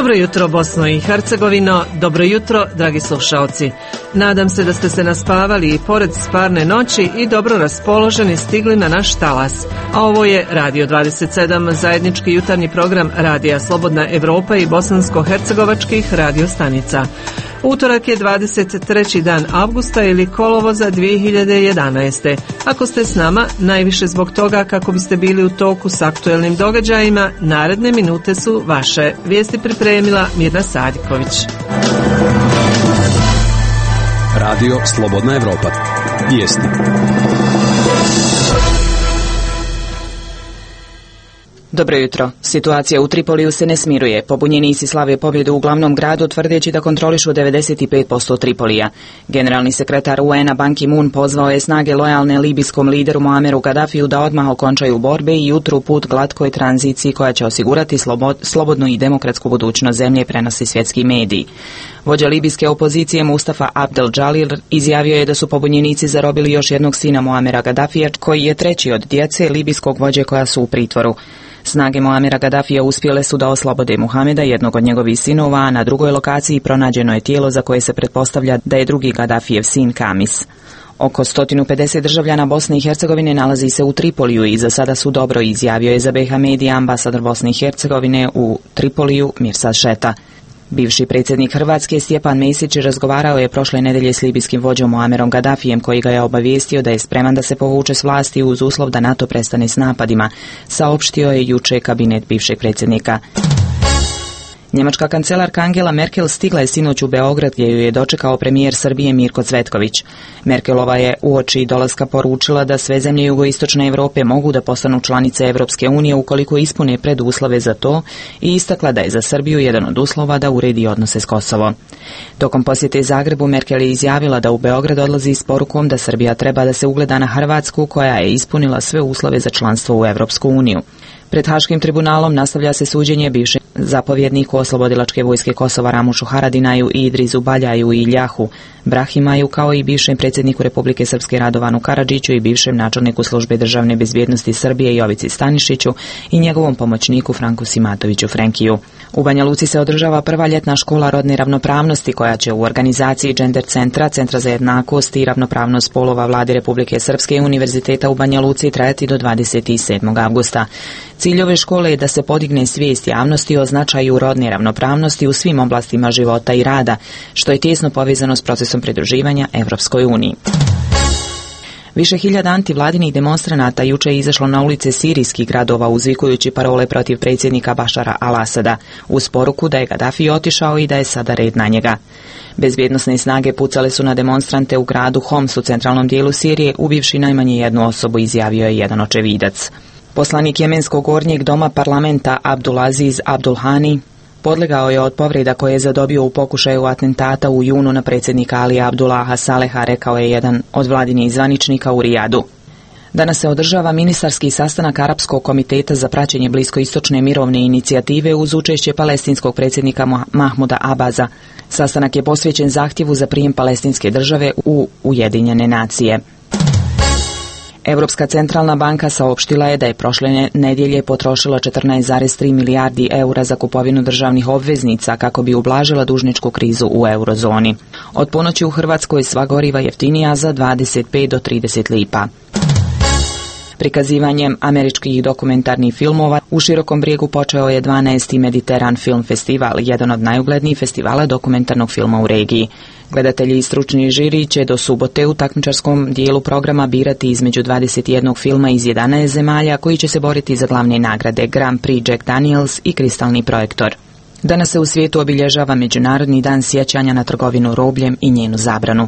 Dobro jutro Bosno i Hercegovino, dobro jutro dragi slušaoci. Nadam se da ste se naspavali i pored sparne noći i dobro raspoloženi stigli na naš talas. A ovo je Radio 27, zajednički jutarnji program Radija Slobodna Evropa i bosansko-hercegovačkih radiostanica. Utorak je 23. dan avgusta ili kolovoza 2011. Ako ste s nama, najviše zbog toga kako biste bili u toku s aktuelnim događajima, naredne minute su vaše. Vijesti pripremila Mirna Sadiković. Radio Slobodna Evropa. Vijesti. Dobro jutro. Situacija u Tripoliju se ne smiruje. Pobunjenici slave pobjedu u glavnom gradu tvrdeći da kontrolišu 95% Tripolija. Generalni sekretar UN-a Ban Ki-moon pozvao je snage lojalne libijskom lideru Muammeru Gadafiju da odmah okončaju borbe i utru put glatkoj tranziciji koja će osigurati slobodnu i demokratsku budućnost zemlje, prenosi svjetski mediji. Vođa libijske opozicije Mustafa Abdel Jalil izjavio je da su pobunjenici zarobili još jednog sina Muamera Gadafija, koji je treći od djece libijskog vođe koja su u pritvoru. Snage Muamera Gadafija uspjele su da oslobode Muhameda, jednog od njegovih sinova, a na drugoj lokaciji pronađeno je tijelo za koje se pretpostavlja da je drugi Gadafijev sin Kamis. Oko 150 državljana Bosne i Hercegovine nalazi se u Tripoliju i za sada su dobro, izjavio je za BiH medija ambasador Bosne i Hercegovine u Tripoliju Mirsad Šeta. Bivši predsjednik Hrvatske Stjepan Mesić razgovarao je prošle nedelje s libijskim vođom Muammerom Gadafijem, koji ga je obavijestio da je spreman da se povuče s vlasti uz uslov da NATO prestane s napadima, saopštio je juče kabinet bivšeg predsjednika. Njemačka kancelarka Angela Merkel stigla je sinoć u Beograd gdje ju je dočekao premijer Srbije Mirko Cvetković. Merkelova je uoči dolaska poručila da sve zemlje jugoistočne Europe mogu da postanu članice Europske unije ukoliko ispune preduslove za to i istakla da je za Srbiju jedan od uslova da uredi odnose s Kosovom. Tokom posjete Zagrebu Merkel je izjavila da u Beograd odlazi s porukom da Srbija treba da se ugleda na Hrvatsku koja je ispunila sve uslove za članstvo u Europsku uniju. Pred Haškim tribunalom nastavlja se suđenje bivšem zapovjedniku oslobodilačke vojske Kosova Ramušu Haradinaju i Idrizu Baljaju i Iljahu Brahimaju, kao i bivšem predsjedniku Republike Srpske Radovanu Karadžiću i bivšem načelniku službe državne bezbjednosti Srbije Jovici Stanišiću i njegovom pomoćniku Franku Simatoviću Frenkiju. U Banja Luci se održava prva ljetna škola rodne ravnopravnosti koja će u organizaciji Gender Centra, Centra za jednakost i ravnopravnost spolova Vlade Republike Srpske i Univerziteta u Banja Luci trajati do 27. avgusta. Cilj ove škole je da se podigne svijest javnosti o značaju rodne ravnopravnosti u svim oblastima života i rada, što je tijesno povezano s procesom pridruživanja Evropskoj uniji. Više hiljada antivladinih demonstranata juče je izašlo na ulice sirijskih gradova uzvikujući parole protiv predsjednika Bašara al-Asada, uz poruku da je Gadafi otišao i da je sada red na njega. Bezbjednosne snage pucale su na demonstrante u gradu Homs u centralnom dijelu Sirije, ubivši najmanje jednu osobu, izjavio je jedan očevidac. Poslanik jemenskog gornjeg doma parlamenta Abdulaziz Abdulhani podlegao je od povreda koje je zadobio u pokušaju atentata u junu na predsjednika Alija Abdullaha Saleha, rekao je jedan od vladinih zvaničnika u Rijadu. Danas se održava ministarski sastanak Arapskog komiteta za praćenje bliskoistočne mirovne inicijative uz učešće palestinskog predsjednika Mahmuda Abaza. Sastanak je posvećen zahtjevu za prijem palestinske države u Ujedinjene nacije. Europska centralna banka saopštila je da je prošle nedjelje potrošila 14,3 milijardi eura za kupovinu državnih obveznica kako bi ublažila dužničku krizu u eurozoni. Od ponoći u Hrvatskoj sva goriva jeftinija za 25 do 30 lipa. Prikazivanjem američkih dokumentarnih filmova u Širokom Brijegu počeo je 12. Mediteran Film Festival, jedan od najuglednijih festivala dokumentarnog filma u regiji. Gledatelji i stručni žiri će do subote u takmičarskom dijelu programa birati između 21 filma iz 11 zemalja koji će se boriti za glavne nagrade Grand Prix Jack Daniels i Kristalni projektor. Danas se u svijetu obilježava Međunarodni dan sjećanja na trgovinu robljem i njenu zabranu.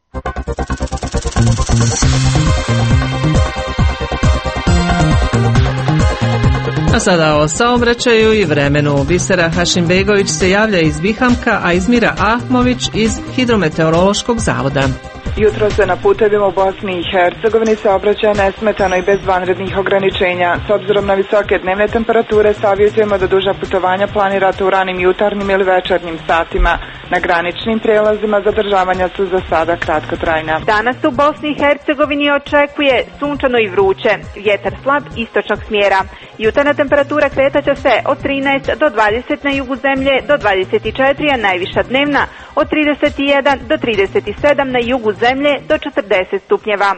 A sada o saobraćaju i vremenu. Bisera Hašimbegović se javlja iz Bihamka, a Izmira Ahmović iz Hidrometeorološkog zavoda. Jutro se na putevima u Bosni i Hercegovini saobraćaja nesmetano i bez vanrednih ograničenja. S obzirom na visoke dnevne temperature savjetujemo da duža putovanja planirate u ranim jutarnjim ili večernjim satima. Na graničnim prijelazima zadržavanja su za sada kratkotrajna. Danas u Bosni i Hercegovini očekuje sunčano i vruće, vjetar slab istočnog smjera. Jutarnja temperatura kretaće se od 13 do 20 na jugu zemlje do 24, a najviša dnevna od 31 do 37 na jugu zemlje do 40 stupnjeva.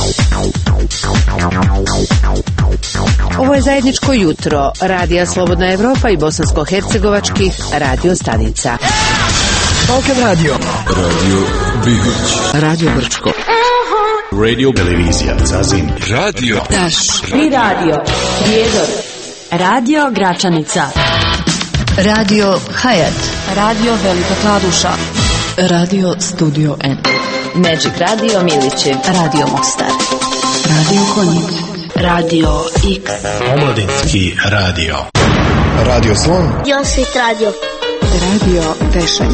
Ovo je zajedničko jutro Radija Slobodna Evropa i bosansko-hercegovačkih radio stanica. Balkan Radio. Radio Bihoć. Radio Brčko. Radio Televizija Zazin. Radio Taš. I radio Prijedor. Radio Gračanica. Radio Hayat. Radio Velika Kladuša. Radio Studio N. Magic Radio Milići. Radio Mostar. Radio Konjic. Radio X. Omladinski radio. Radio Slon. Josip Radio. Radio Tešanj.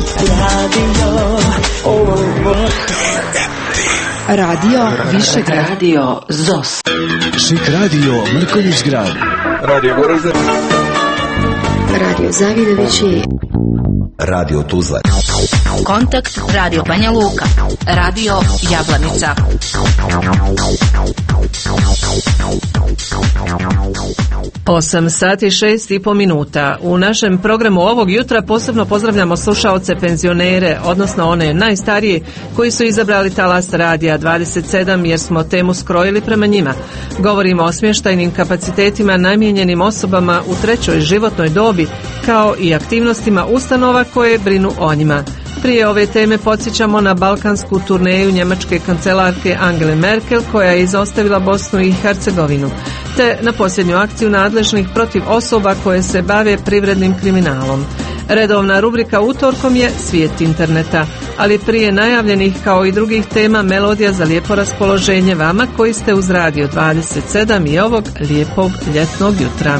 Radio Višegrad. Radio ZOS. Šik radio Mrkonjić Grad. Radio Goražde. Radio Zavidovići. Radio Tuzla. Kontakt Radio Banja Luka. Radio Jablanica. Osam sati 6,5 minuta. U našem programu ovog jutra posebno pozdravljamo slušaoce penzionere, odnosno one najstarije koji su izabrali talas Radija 27 jer smo temu skrojili prema njima. Govorimo o smještajnim kapacitetima namijenjenim osobama u trećoj životnoj dobi kao i aktivnostima ustanova koje brinu o njima. Prije ove teme podsjećamo na balkansku turneju njemačke kancelarke Angele Merkel koja je izostavila Bosnu i Hercegovinu, te na posljednju akciju nadležnih protiv osoba koje se bave privrednim kriminalom. Redovna rubrika utorkom je Svijet interneta, ali prije najavljenih kao i drugih tema melodija za lijepo raspoloženje vama koji ste uz Radio 27 i ovog lijepog ljetnog jutra.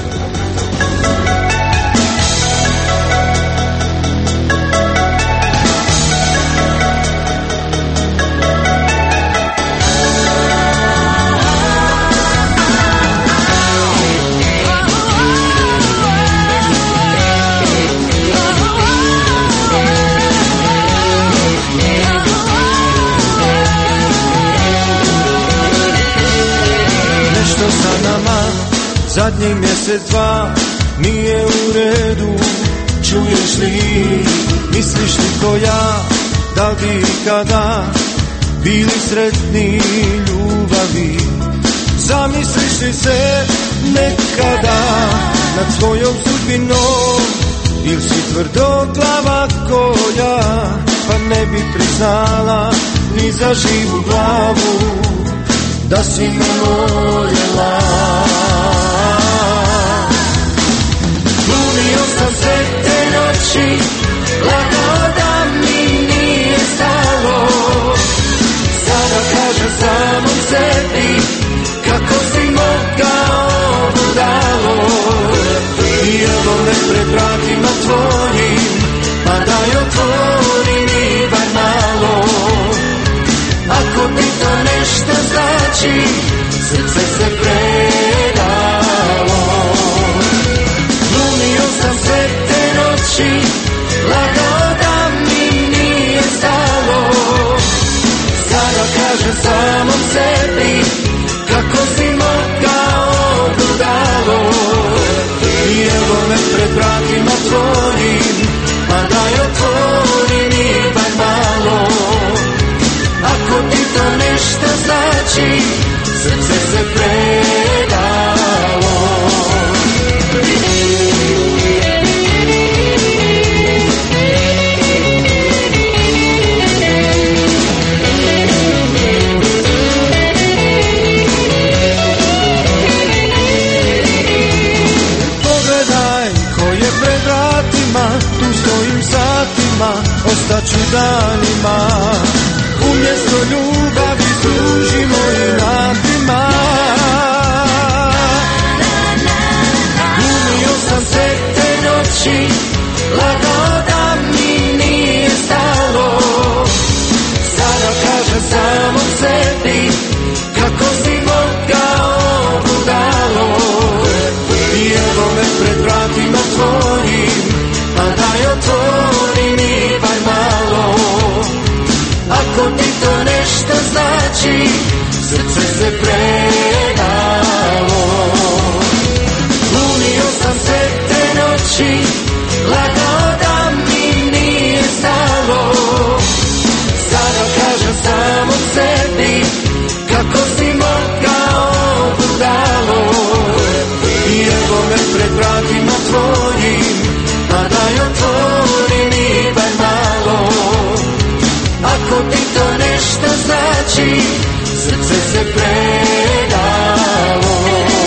Zadnji mjesec, dva, nije u redu, čuješ li, misliš li ko ja, da li bi ikada bili sretni ljubavi? Zamisliš li se nekada nad svojom sudbinom, ili si tvrdoglava ko ja, pa ne bi priznala ni za živu glavu da si me voljela. Glumio sam sve te noći, lagao da mi nije stalo. Sada kažem samom sebi, kako si mogao budalo. I evo me pred vratima tvojim, pa daj otvori mi bar malo. Ako ti to nešto znači, srce se predalo. Glumio sam sve te noći, lagao da mi nije stalo. Sada kažem samom sebi, kako si mogao budalo. I evo me pred vratima tvojim, pa daj otvori mi bar malo. Ako ti to nešto znači, srce se predalo. Pogledaj ko je pred vratima, tu stojim satima, ostaću danima. Umjesto ljubavi služimo i napima. srce se predalo. Glumio sam sve te noći, lagao da mi nije stalo. Sada kažem samo sebi, kako si mogao budalo. I evo me pred vratima tvojim, pa daj otvori mi bar malo. Ako ti to nešto znači, srce se predalo.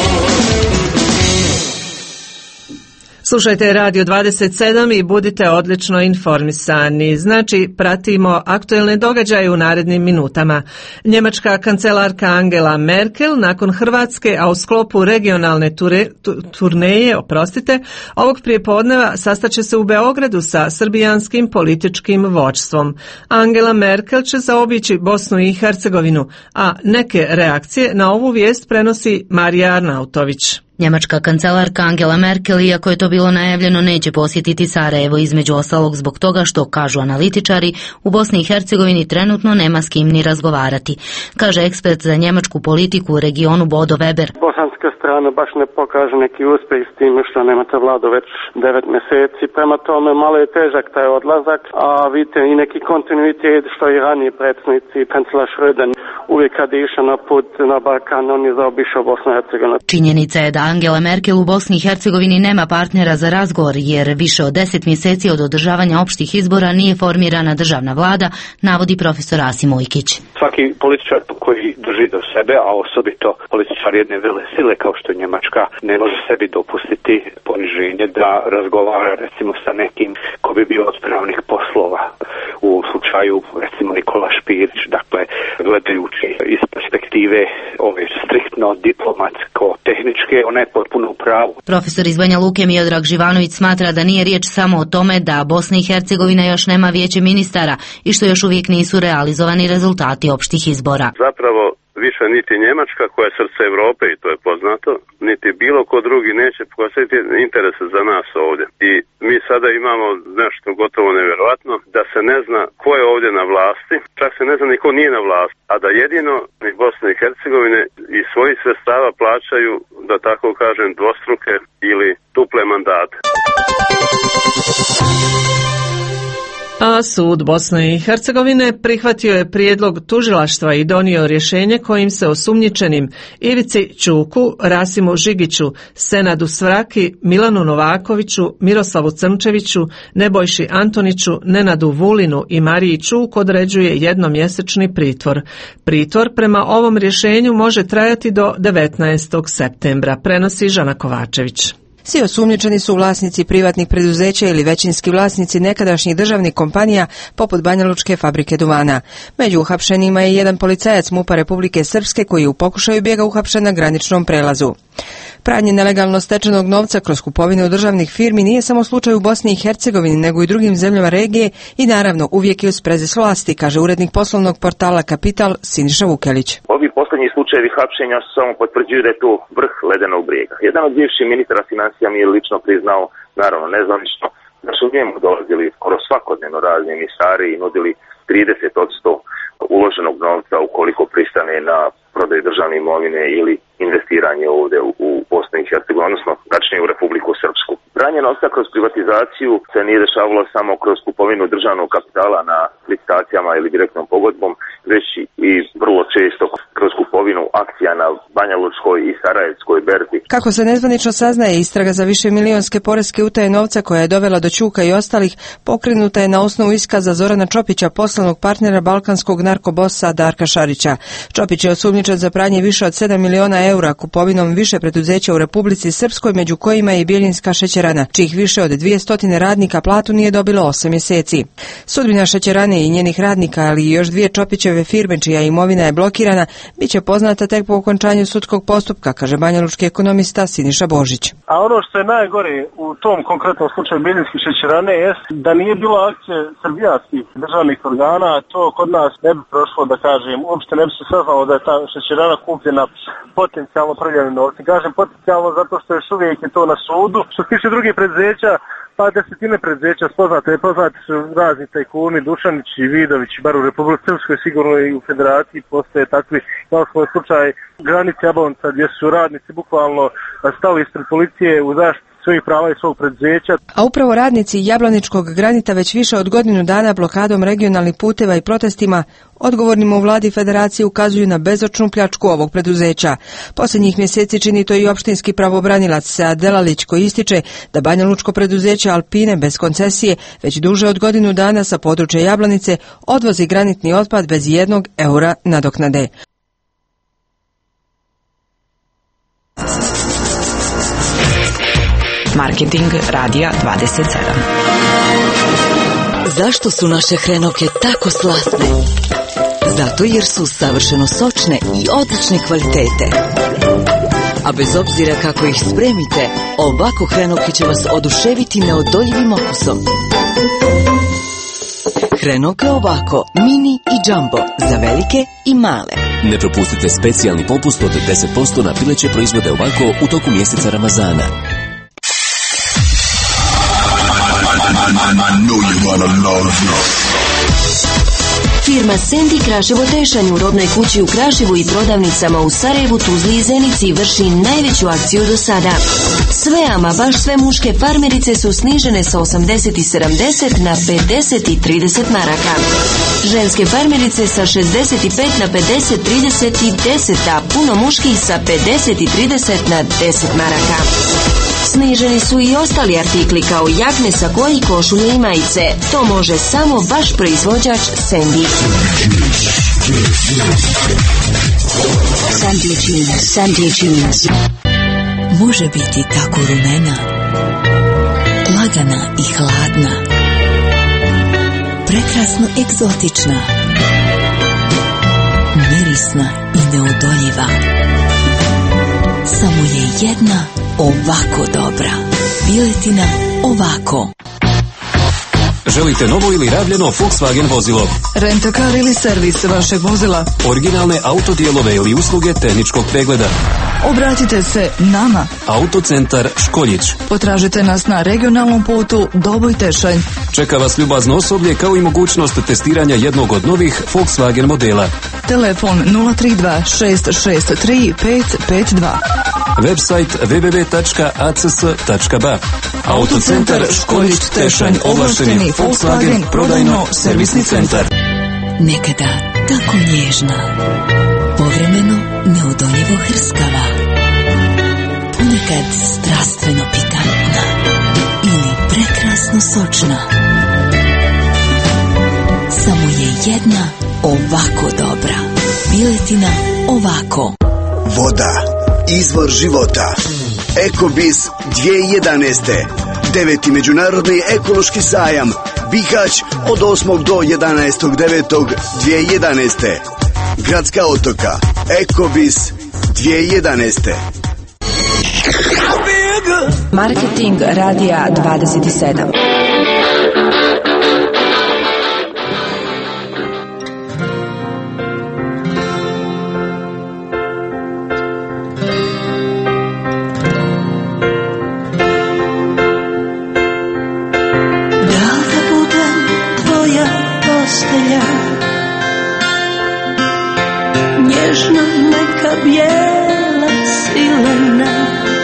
Slušajte Radio 27 i budite odlično informisani. Znači, pratimo aktuelne događaje u narednim minutama. Njemačka kancelarka Angela Merkel nakon Hrvatske, a u sklopu regionalne turneje, ovog prijepodneva sastaće se u Beogradu sa srbijanskim političkim vođstvom. Angela Merkel će zaobići Bosnu i Hercegovinu, a neke reakcije na ovu vijest prenosi Marija Arnautović. Njemačka kancelarka Angela Merkel, iako je to bilo najavljeno, neće posjetiti Sarajevo, između ostalog zbog toga što, kažu analitičari, u Bosni i Hercegovini trenutno nema s kim ni razgovarati, kaže ekspert za njemačku politiku u regionu Bodo Weber. Bosanska strana baš ne pokaže neki uspjeh s tim što nemate vladu već 9 mjeseci, prema tome malo je težak taj odlazak, a vidite i neki kontinuitet što i ranije predsjednici, kancelaš Schröder, uvijek kad je išao na put na Balkan, on je zaobišao Bosnu i Hercegovinu. Činjenica je da Angela Merkel u Bosni i Hercegovini nema partnera za razgovor, jer više od 10 mjeseci od održavanja opštih izbora nije formirana državna vlada, navodi profesor Asim Ujkić. Svaki političar koji drži do sebe, a osobito političar jedne vele sile kao što je Njemačka, ne može sebi dopustiti poniženje da razgovara recimo sa nekim ko bi bio od pravnih poslova. U slučaju recimo Nikola Špirić, dakle gledajući iz perspektive ove striktno diplomatsko-tehničke, ona je potpuno u pravu. Profesor iz Banja Luke Miodrag Živanović smatra da nije riječ samo o tome da Bosna i Hercegovina još nema vijeće ministara i što još uvijek nisu realizovani rezultati opštih izbora. Zapravo više niti Njemačka koja je srce Europe i to je poznato, niti bilo ko drugi neće posjetiti interese za nas ovdje. I mi sada imamo nešto gotovo nevjerojatno, da se ne zna ko je ovdje na vlasti, čak se ne zna ni ko nije na vlasti, a da jedino iz Bosne i Hercegovine iz svojih sredstava plaćaju, da tako kažem, dvostruke ili duple mandate. A sud Bosne i Hercegovine prihvatio je prijedlog tužilaštva i donio rješenje kojim se osumnjičenim Ivici Ćuku, Rasimu Žigiću, Senadu Svraki, Milanu Novakoviću, Miroslavu Crnčeviću, Nebojši Antoniću, Nenadu Vulinu i Mariji Ćuk određuje jednomjesečni pritvor. Pritvor prema ovom rješenju može trajati do 19. septembra, prenosi Žana Kovačević. Svi osumnjičeni su vlasnici privatnih preduzeća ili većinski vlasnici nekadašnjih državnih kompanija poput Banjalučke fabrike duvana. Među uhapšenima je jedan policajac MUP-a Republike Srpske koji je u pokušaju bijega uhapšen na graničnom prelazu. Pranje nelegalno stečenog novca kroz kupovinu državnih firmi nije samo slučaj u Bosni i Hercegovini, nego i drugim zemljama regije i naravno uvijek je u sprezi s vlasti, kaže urednik poslovnog portala Kapital Siniša Vukelić. Ovi posljednji slučajevi hapšenja samo potvrđuju da je to vrh ledenog brijega. Jedan od bivših ministra financija mi je lično priznao, naravno nezvanično, da su njemu dolazili skoro svakodnevno razni emisari i nudili 30% uloženog novca ukoliko pristane na prodaju državne imovine ili investiranje ovdje u Bosnu i Hercegovinu, odnosno tačnije u Republiku Srpsku. Pranje novca kroz privatizaciju se nije dešavalo samo kroz kupovinu državnog kapitala na licitacijama ili direktnom pogodbom, već i vrlo često kroz kupovinu akcija na Banjalučkoj i Sarajevskoj berzi. Kako se nezvanično saznaje, istraga za višemilijonske poreske utaje novca koja je dovela do Ćuka i ostalih pokrenuta je na osnovu iskaza Zorana Čopića, poslovnog partnera balkanskog narkobosa Darka Šarića. Čopić je osumnjičen za pranje više od 7 miliona eura kupovinom više preduzeća u Republici Srpskoj, među kojima je i Bjeljinska šećerana, čijih više od 200 radnika platu nije dobilo 8 mjeseci. Sudbina šećerane i njenih radnika, ali i još dvije Čopićeve firme čija imovina je blokirana, bit će poznata tek po okončanju sudskog postupka, kaže banjalučki ekonomista Siniša Božić. A ono što je najgore u tom konkretnom slučaju Bjeljinske šećerane jest da nije bilo akcije srbijanskih državnih organa, to kod nas ne bi prošlo, da kažem, uopšte ne bi se saznalo da je ta šećerana kupljena potencijalno prljanim novcem. Kažem potencijalno zato što još uvijek je to na sudu. Što se tiče drugih preduzeća, pa desetine preduzeća poznati su razni tajkuni, Dušanić i Vidović, bar u Republici Srpskoj, sigurno i u Federaciji postoje takvi, kao što je slučaj granice Jablonca, gdje su radnici bukvalno stali ispred policije u zaštitu svojih prava i svog preduzeća. A upravo radnici Jablaničkog granita već više od godinu dana blokadom regionalnih puteva i protestima odgovornima u vladi Federacije ukazuju na bezočnu pljačku ovog preduzeća. Posljednjih mjeseci čini to i opštinski pravobranilac Sead Delalić, koji ističe da banjalučko preduzeće Alpine bez koncesije već duže od godinu dana sa područja Jablanice odvozi granitni otpad bez €1 nadoknade. Marketing Radija 27. Zašto su naše hrenovke tako slatne? Zato jer su savršeno sočne i odlične kvalitete. A bez obzira kako ih spremite, ovako hrenovke će vas oduševiti neodoljivim okusom. Hrenovke ovako, mini i jumbo, za velike i male. Ne propustite specijalni popust od 10% na pileće proizvode ovako u toku mjeseca Ramazana. Firma Sendi Kraševo Tešanj u robnoj kući u Kraševu i prodavnicama u Sarajevu, Tuzli i Zenici vrši najveću akciju do sada. Sve, ama baš sve muške farmerice su snižene sa 80 i 70 na 50 i 30 maraka. Ženske farmerice sa 65 na 50, 30 i 10, a puno muških sa 50 i 30 na 10 maraka. Sniženi su i ostali artikli kao jakne, sakoji, košulje i majice. To može samo vaš proizvođač Sendi. Sandy jeans. Može biti tako rumena, lagana i hladna, prekrasno egzotična, mirisna i neodoljiva. Samo je jedna ovako dobra. Biletina ovako. Želite novo ili rabljeno Volkswagen vozilo? Rentakar ili servis vašeg vozila? Originalne autodijelove ili usluge tehničkog pregleda? Obratite se nama. Autocentar Školjić. Potražite nas na regionalnom putu Doboj Tešanj. Čeka vas ljubazno osoblje kao i mogućnost testiranja jednog od novih Volkswagen modela. Telefon 032 663 552. Website www.acs.ba. Autocentar Školjić Tešanj, ovlašteni Volkswagen prodajno-servisni centar. Nekada tako nježna, povremeno neodoljivo hrskava, ponekad strastveno pikantna ili prekrasno sočna. Samo je jedna ovako dobra. Biletina ovako. Voda, izvor života. Ekobis 2011. 9. Međunarodni ekološki sajam Bihać od 8. do 11.9.2011. Gradska otoka. Ekobis 2011. Marketing Radija 27. Nježna neka bijela silena,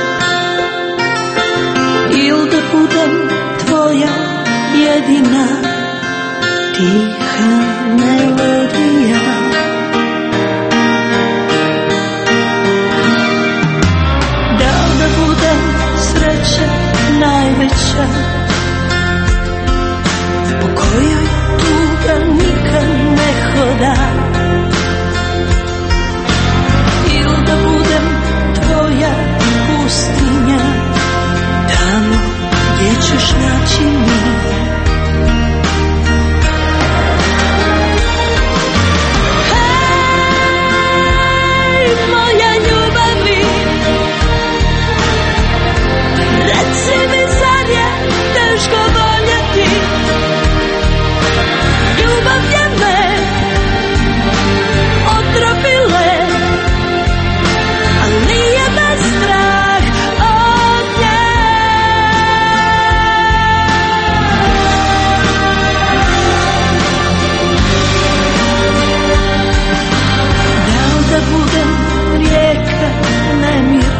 il da budem tvoja jedina tiha melodija. Da budem sreća najveća, po kojoj tuga nikad ne hoda. Da budem tvoja pustinja, tamo gdje ćeš naći mir.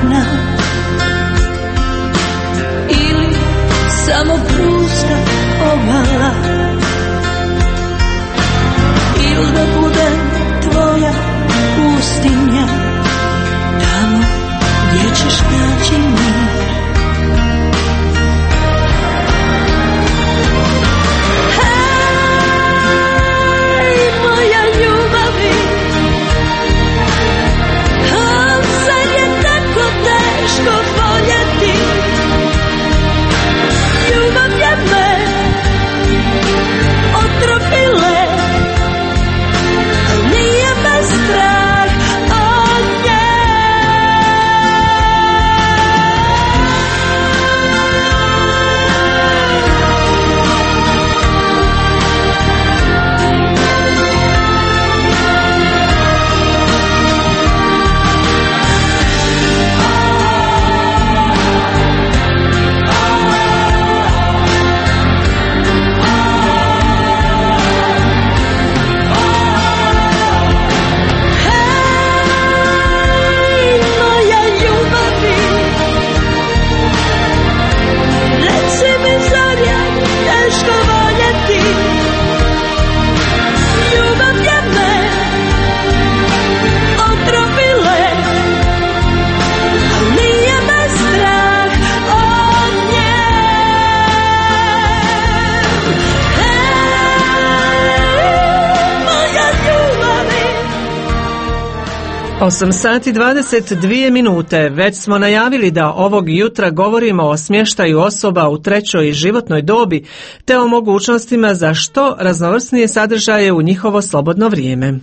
sretna ili samo pusta obala, ili da budem tvoja pustinja, tamo gdje ćeš naći mir. Otropile, nije me strah od nje. Osam sati 22 minute. Već smo najavili da ovog jutra govorimo o smještaju osoba u trećoj životnoj dobi te o mogućnostima za što raznovrsnije sadržaje u njihovo slobodno vrijeme.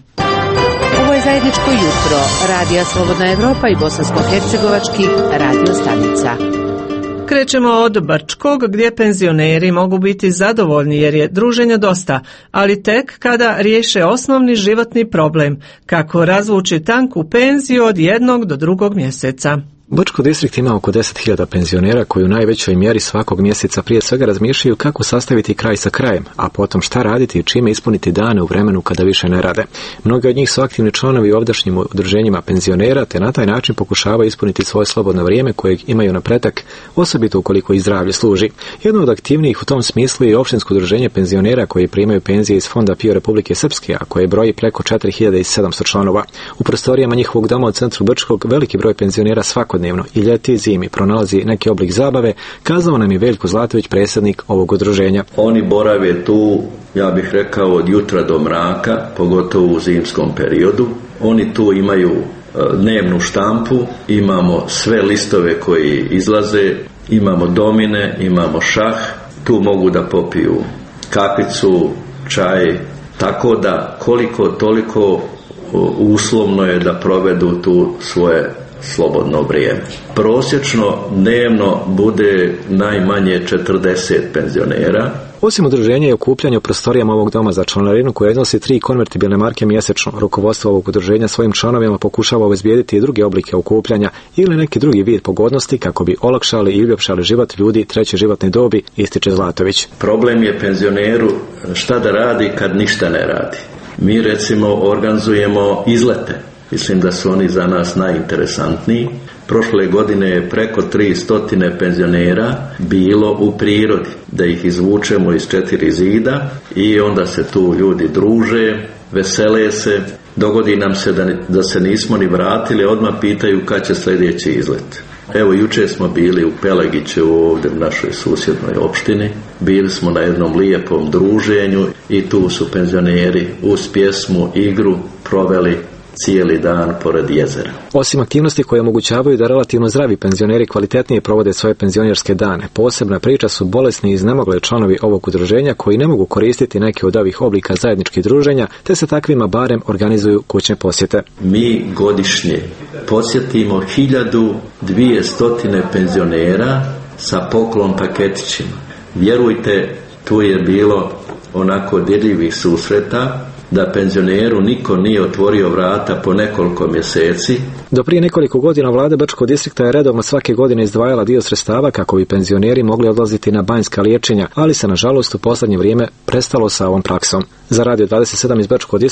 Ovo je zajedničko jutro Radija Slobodna Evropa i bosansko-hercegovačkih radio stanica. Krećemo od Brčkog gdje penzioneri mogu biti zadovoljni jer je druženja dosta, ali tek kada riješe osnovni životni problem, kako razvući tanku penziju od jednog do drugog mjeseca. Brčko distrikt ima oko 10.000 penzionera koji u najvećoj mjeri svakog mjeseca prije svega razmišljaju kako sastaviti kraj sa krajem, a potom šta raditi i čime ispuniti dane u vremenu kada više ne rade. Mnogi od njih su aktivni članovi u ovdašnjim udruženjima penzionera te na taj način pokušavaju ispuniti svoje slobodno vrijeme kojeg imaju na pretek, osobito ukoliko i zdravlje služi. Jedno od aktivnijih u tom smislu je opštinsko udruženje penzionera koji primaju penzije iz Fonda PIO Republike Srpske, a koje broji preko 4700 članova. U prostorijama njihovog doma u centru Brčkog veliki broj penzionera svakodnevno i ljeti i zimi pronalazi neki oblik zabave, kazao nam je Veljko Zlatović, predsjednik ovog udruženja. Oni borave tu, ja bih rekao, od jutra do mraka, pogotovo u zimskom periodu. Oni tu imaju dnevnu štampu, imamo sve listove koji izlaze, imamo domine, imamo šah, tu mogu da popiju kapicu, čaj, tako da koliko toliko uslovno je da provedu tu svoje slobodno vrijeme. Prosječno dnevno bude najmanje 40 penzionera. Osim udruženja i okupljanja u prostorijama ovog doma za članarinu koja iznosi 3 konvertibilne marke mjesečno, rukovodstvo ovog udruženja svojim članovima pokušava obezbijediti i druge oblike okupljanja ili neki drugi vid pogodnosti kako bi olakšali i uljepšali život ljudi treće životne dobi, ističe Zlatović. Problem je penzioneru šta da radi kad ništa ne radi. Mi recimo organizujemo izlete. Mislim da su oni za nas najinteresantniji. Prošle godine je preko 300 penzionera bilo u prirodi, da ih izvučemo iz 4 zida i onda se tu ljudi druže, vesele se. Dogodi nam se da se nismo ni vratili, odmah pitaju kad će sljedeći izlet. Evo, jučer smo bili u Pelegiću, ovdje u našoj susjednoj opštini. Bili smo na jednom lijepom druženju i tu su penzioneri uz pjesmu, igru proveli cijeli dan pored jezera. Osim aktivnosti koje omogućavaju da relativno zdravi penzioneri kvalitetnije provode svoje penzionerske dane, posebna priča su bolesni i iznemogli članovi ovog udruženja koji ne mogu koristiti neke od ovih oblika zajedničkih druženja, te se takvima barem organizuju kućne posjete. Mi godišnje posjetimo 1200 penzionera sa poklon paketićima. Vjerujte, tu je bilo onako dirljivih susreta, da penzioneru niko nije otvorio vrata po nekoliko mjeseci. Do prije nekoliko godina vlada Brčkog distrikta je redovno svake godine izdvajala dio sredstava kako bi penzioneri mogli odlaziti na banjska liječenja, ali se nažalost u posljednje vrijeme prestalo sa ovom praksom. Za Radio 27 iz Brčkog distrikta, Mirsada Nautović.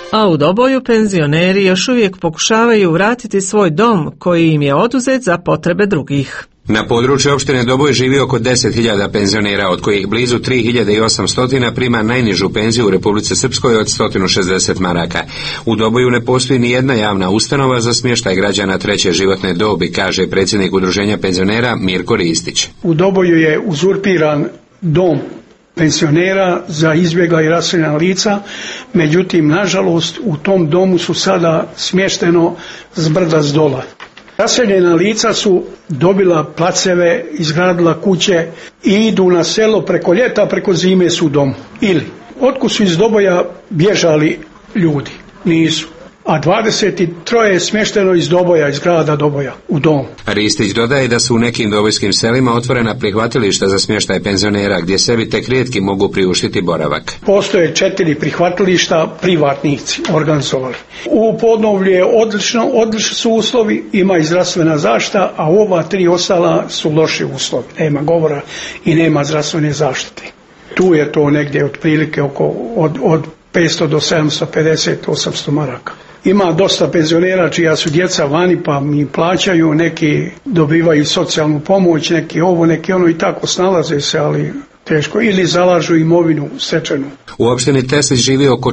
A u Doboju penzioneri još uvijek pokušavaju vratiti svoj dom koji im je oduzet za potrebe drugih. Na području opštine Doboj živi oko 10.000 penzionera, od kojih blizu 3.800 prima najnižu penziju u Republici Srpskoj od 160 maraka. U Doboju ne postoji ni jedna javna ustanova za smještaj građana treće životne dobi, kaže predsjednik Udruženja penzionera Mirko Ristić. U Doboju je uzurpiran dom penzionera za izbjegla i raseljena lica, međutim, nažalost, u tom domu su sada smješteno s brda s dola. Raseljena lica su dobila placeve, izgradila kuće i idu na selo preko ljeta, preko zime su u domu. Ili, otkud su iz Doboja bježali ljudi? Nisu. A 23 je smješteno iz Doboja, iz grada Doboja, u dom. Ristić dodaje da su u nekim dobojskim selima otvorena prihvatilišta za smještaj penzionera, gdje sebi tek rijetki mogu priuštiti boravak. Postoje 4 prihvatilišta, privatnici organizovali. U Podnovlju je odlični su uslovi, ima i zdravstvena zaštita, a u ova 3 ostala su loši uslovi. Nema govora i nema zdravstvene zaštite. Tu je to negdje otprilike od 500 do 750, 800 maraka. Ima dosta penzionera čija su djeca vani pa mi plaćaju, neki dobivaju socijalnu pomoć, neki ovo, neki ono i tako snalaze se, ali teško. Ili zalažu imovinu stečenu. U opštini Teslić živi oko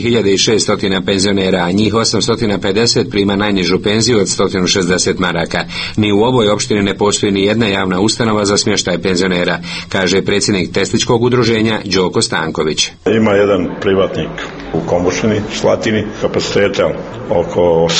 4.600 penzionera, a njih 850 prima najnižu penziju od 160 maraka. Ni u ovoj opštini ne postoji ni jedna javna ustanova za smještaj penzionera, kaže predsjednik Tesličkog udruženja Đoko Stanković. Ima jedan privatnik u Kombušini, Slatini, kapaciteta oko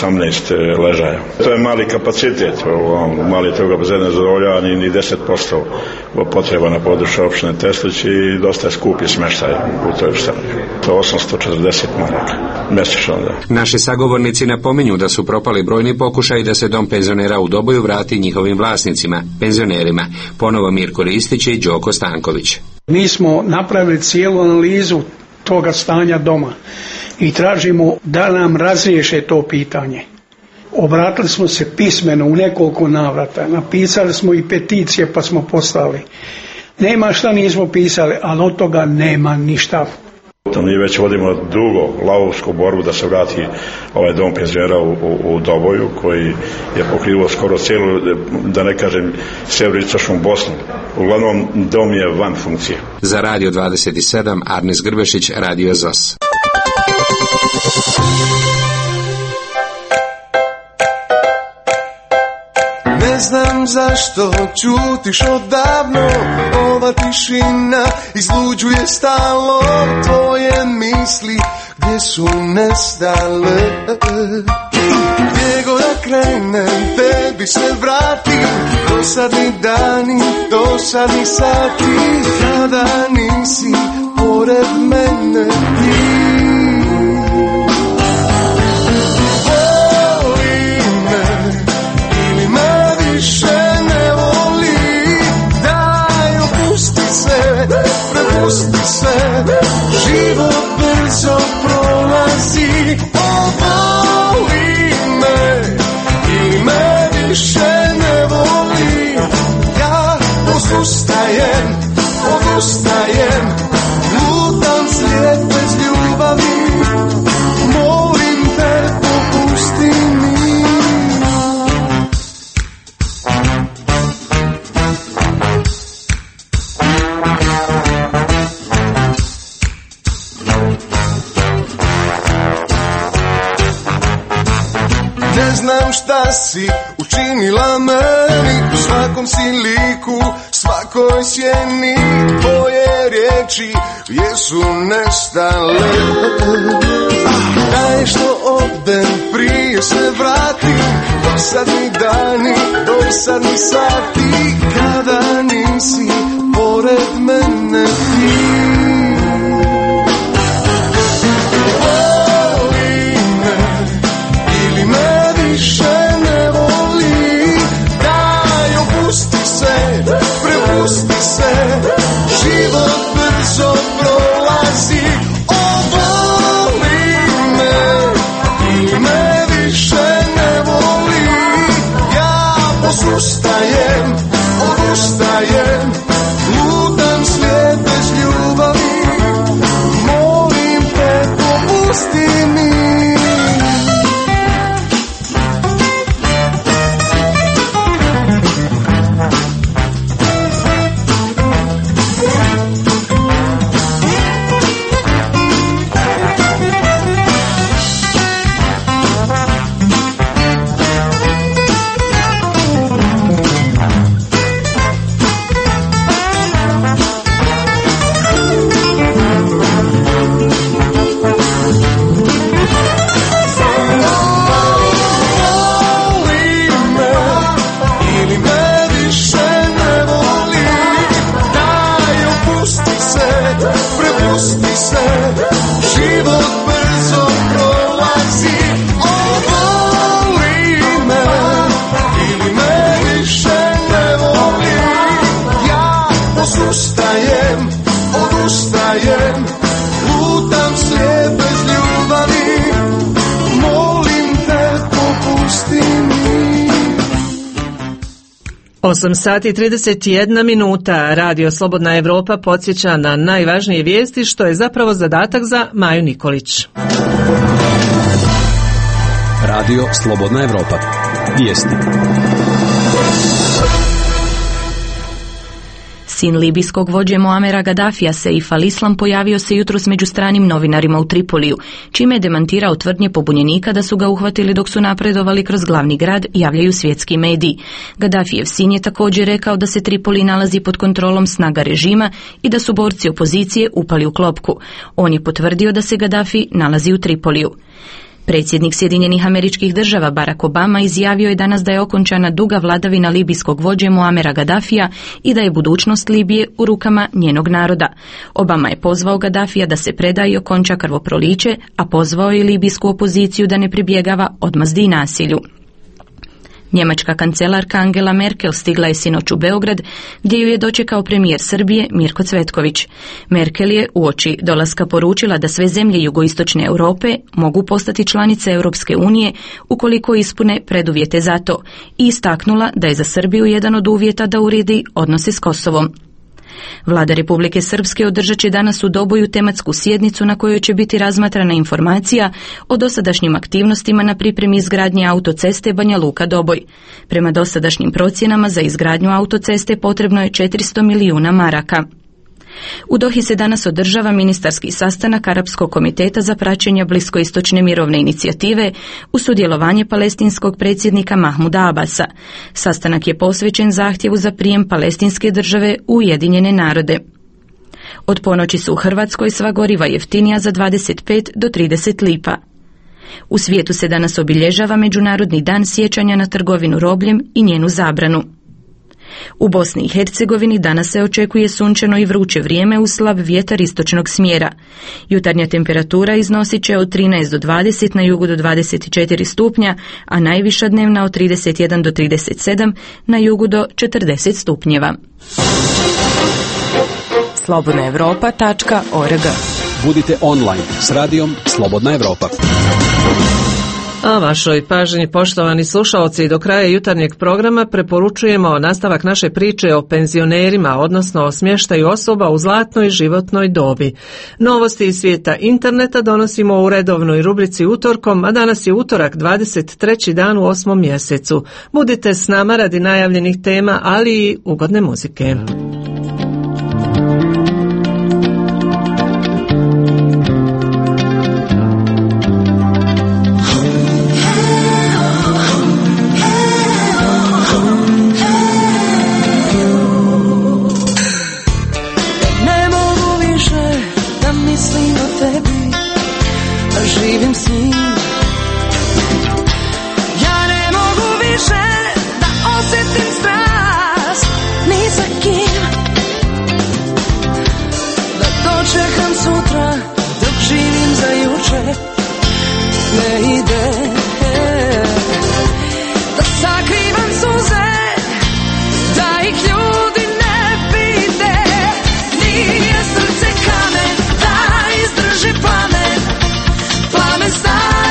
18 ležaja. To je mali kapacitet, mali toga bazena zadovoljava ni 10% potreba na području opštine Teslić i dosta je skupi smještaj u toj ustanovi. To je 840 maraka mjesečno. Naši sagovornici napominju da su propali brojni pokušaji da se dom penzionera u Doboju vrati njihovim vlasnicima, penzionerima. Ponovo Mirko Ristić i Đoko Stanković. Mi smo napravili cijelu analizu toga stanja doma i tražimo da nam razriješe to pitanje. Obratili smo se pismeno u nekoliko navrata, napisali smo i peticije pa smo poslali. Nema šta nismo pisali, ali od toga nema ništa. Mi već vodimo dugo lavovsku borbu da se vrati ovaj dom penzionera u Doboju, koji je pokrivao skoro cijelu, da ne kažem, sjeveroistočnu Bosnu. Uglavnom, dom je van funkcije. Za Radio 27, Arnis Grbešić, Radio ZOS. Ne znam zašto čutiš odavno, ova tišina izluđuje stalno, tvoje misli gdje su nestale. Gdje god da krenem, tebi se vratim, dosadni dani, dosadni sati, kada nisi pored mene ti. Prepusti se, život brzo prolazi, voli me i me više ne voli. Ja odustajem, lutam slijed bez ljubavi, molim te popusti mi. Ne znam šta si učinila meni, u svakom si liku, svakoj sjeni, tvoje riječi jesu nestale. Daj što odem, prije se vratim, dosadni dani, dosadni sati, kada nisi pored mene ti. Prepusti se, život brzo prolazi, voli me i me više ne voli. Ja odustajem, lutam s 8 sati i 31 minuta. Radio Slobodna Evropa podsjeća na najvažnije vijesti, što je zapravo zadatak za Maju Nikolić. Radio Slobodna Evropa. Vijesti. Sin libijskog vođe Muamera Gaddafija Seif al-Islam pojavio se jutros među stranim novinarima u Tripoliju, čime je demantirao tvrdnje pobunjenika da su ga uhvatili dok su napredovali kroz glavni grad, javljaju svjetski mediji. Gaddafijev sin je također rekao da se Tripoli nalazi pod kontrolom snaga režima i da su borci opozicije upali u klopku. On je potvrdio da se Gaddafi nalazi u Tripoliju. Predsjednik Sjedinjenih Američkih Država Barack Obama izjavio je danas da je okončana duga vladavina libijskog vođe Muamera Gaddafija i da je budućnost Libije u rukama njenog naroda. Obama je pozvao Gaddafija da se preda i okonča krvoproliće, a pozvao je libijsku opoziciju da ne pribjegava odmazdi i nasilju. Njemačka kancelarka Angela Merkel stigla je sinoć u Beograd, gdje ju je dočekao premijer Srbije Mirko Cvetković. Merkel je uoči dolaska poručila da sve zemlje jugoistočne Europe mogu postati članice Europske unije ukoliko ispune preduvjete za to i istaknula da je za Srbiju jedan od uvjeta da uredi odnose s Kosovom. Vlada Republike Srpske održat će danas u Doboju tematsku sjednicu na kojoj će biti razmatrana informacija o dosadašnjim aktivnostima na pripremi izgradnje autoceste Banja Luka-Doboj. Prema dosadašnjim procjenama za izgradnju autoceste potrebno je 400 milijuna maraka. U Dohi se danas održava ministarski sastanak Arapskog komiteta za praćenje bliskoistočne mirovne inicijative uz sudjelovanje palestinskog predsjednika Mahmuda Abasa. Sastanak je posvećen zahtjevu za prijem palestinske države u Ujedinjene narode. Od ponoći su u Hrvatskoj sva goriva jeftinija za 25 do 30 lipa. U svijetu se danas obilježava Međunarodni dan sjećanja na trgovinu robljem i njenu zabranu. U Bosni i Hercegovini danas se očekuje sunčano i vruće vrijeme uz slab vjetar istočnog smjera. Jutarnja temperatura iznosit će od 13 do 20, na jugu do 24 stupnja, a najviša dnevna od 31 do 37, na jugu do 40 stupnjeva. slobodnaevropa.org. Budite online s radijom Slobodna Evropa. A vašoj pažnji, poštovani slušaoci, do kraja jutarnjeg programa preporučujemo nastavak naše priče o penzionerima, odnosno o smještaju osoba u zlatnoj životnoj dobi. Novosti iz svijeta interneta donosimo u redovnoj rubrici utorkom, a danas je utorak, 23. dan u 8. mjesecu. Budite s nama radi najavljenih tema, ali i ugodne muzike. Plamen, plamen, plamen,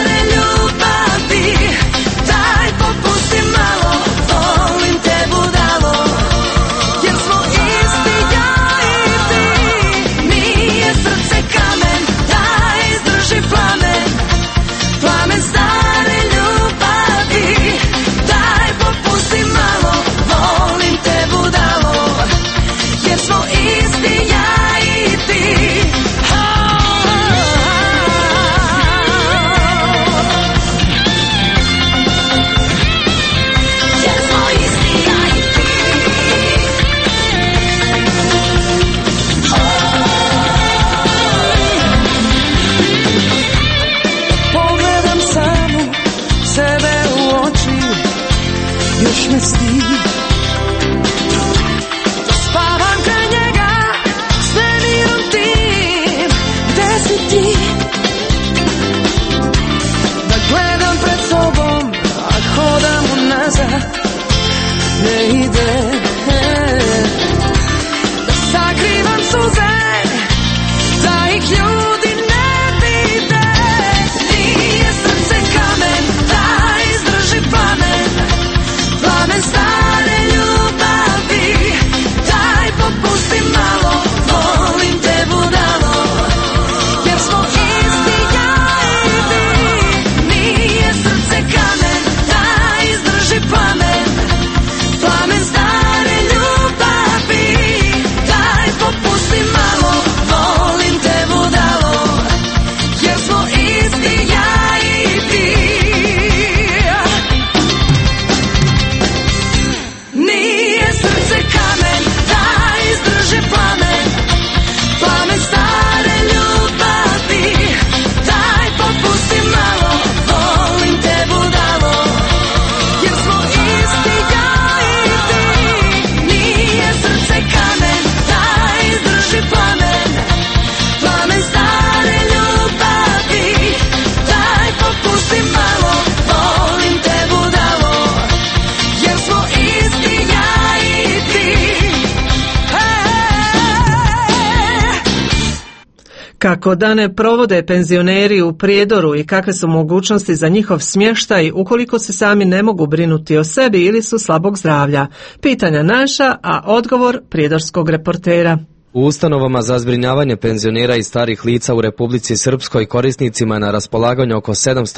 Kako dane provode penzioneri u Prijedoru i kakve su mogućnosti za njihov smještaj ukoliko se sami ne mogu brinuti o sebi ili su slabog zdravlja? Pitanja naša, a odgovor prijedorskog reportera. U ustanovama za zbrinjavanje penzionera i starih lica u Republici Srpskoj korisnicima na raspolaganju oko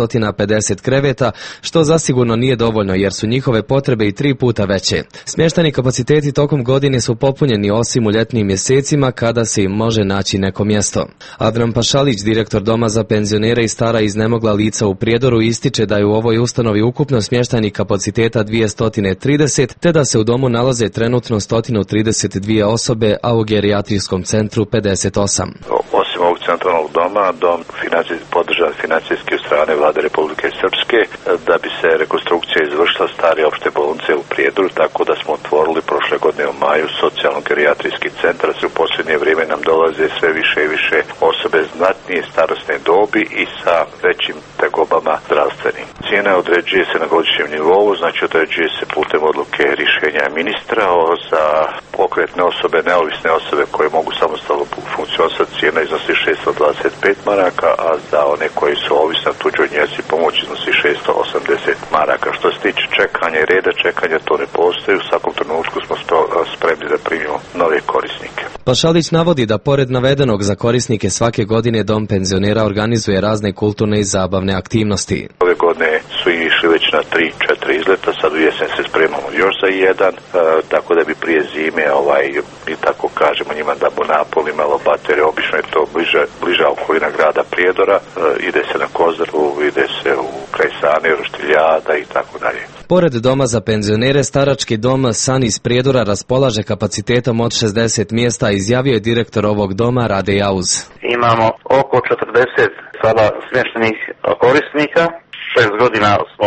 750 kreveta, što zasigurno nije dovoljno jer su njihove potrebe i 3 puta veće. Smještajni kapaciteti tokom godine su popunjeni osim u ljetnim mjesecima kada se im može naći neko mjesto. Adnan Pašalić, direktor Doma za penzionere i stara iznemogla lica u Prijedoru, ističe da je u ovoj ustanovi ukupno smještajnih kapaciteta 230, te da se u domu nalaze trenutno 132 osobe, a u gerijatrijskom centru 58. Osim ovog centralnog doma, dom podržan financijski od strane Vlade Republike Srpske da bi se rekonstrukcija izvršila stare opšte bolnice u Prijedoru, tako da smo otvorili prošle godine u maju socijalno-gerijatrijski centar. Se u posljednje vrijeme nam dolaze sve više i više osobe znatnije starosne dobi i sa većim tegobama zdravstvenim. Cijena određuje se na godišnjem nivou, znači određuje se putem odluke rješenja ministra. Za pokretne osobe, neovisne osobe koje mogu samostalno funkcionisati, cijena iznosi 625 maraka, a za one koji su ovisni o tuđoj njezi pomoć iznosi 680 maraka. Što se tiče čekanja i reda čekanja, to ne postoji. U svakom trenutku smo spremni da primimo nove korisnike. Pašalić navodi da pored navedenog za korisnike svake godine Dom penzionera organizuje razne kulturne i zabavne aktivnosti. Ove godine su išli već na 3-4 izleta, sad u jesen se spremamo još za jedan, tako da bi prije zime, i tako kažemo njima da bu napol imalo baterije, obično je to bliža okolina grada Prijedora, ide se na Kozdravu, ide se u kraj Sane, Roštiljada i tako dalje. Pored Doma za penzionere, starački dom San iz Prijedora raspolaže kapacitetom od 60 mjesta, izjavio je direktor ovog doma Rade Jauz. Imamo oko 40 sada smještenih korisnika, 6 godina smo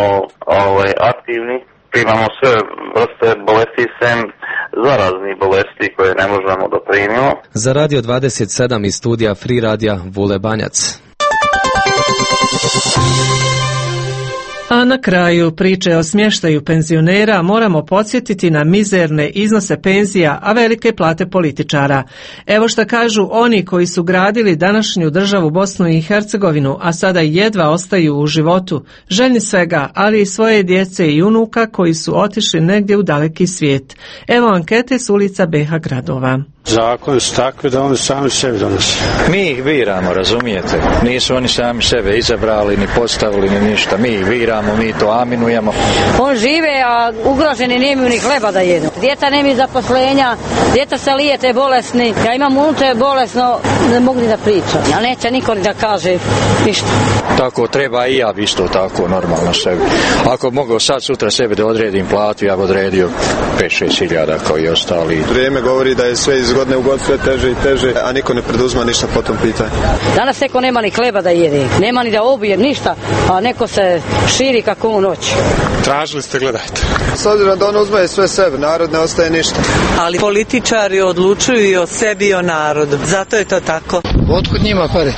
aktivni, primamo sve vrste bolesti sem zaraznih bolesti koje ne možemo da primimo. Za Radio 27 iz studija Free Radija Vule Banjac. A na kraju priče o smještaju penzionera moramo podsjetiti na mizerne iznose penzija, a velike plate političara. Evo šta kažu oni koji su gradili današnju državu Bosnu i Hercegovinu, a sada jedva ostaju u životu, željni svega, ali i svoje djece i unuka koji su otišli negdje u daleki svijet. Evo ankete s ulica BH gradova. Zakon su takvi da oni sami sebi donose. Mi ih biramo, razumijete? Nisu oni sami sebe izabrali, ni postavili, ni ništa. Mi ih biramo, mi to aminujemo. On žive, a ugroženi nemaju ni hleba da jedu. Djeca nemaju zaposlenja, djeca se lijete bolesni. Ja imam unuče bolesno, ne mogu ni da pričam. Ja neće niko ni da kaže ništa. Tako treba i ja bi isto tako normalno sebi. Ako mogu sad sutra sebi da odredim platu, ja bi odredio 5-6 hiljada kao i ostali. Vrijeme govori da je sve iz godine u god sve teže i teže, a niko ne preduzma ništa po tom pitanju. Danas neko nema ni hleba da jede, nema ni da obije ništa, a neko se širi kako u noć. Tražili ste, gledajte. S obzirom da on uzme sve sebe, narod ne ostaje ništa. Ali političari odlučuju i o sebi i o narodu, zato je to tako. Otkud njima pare?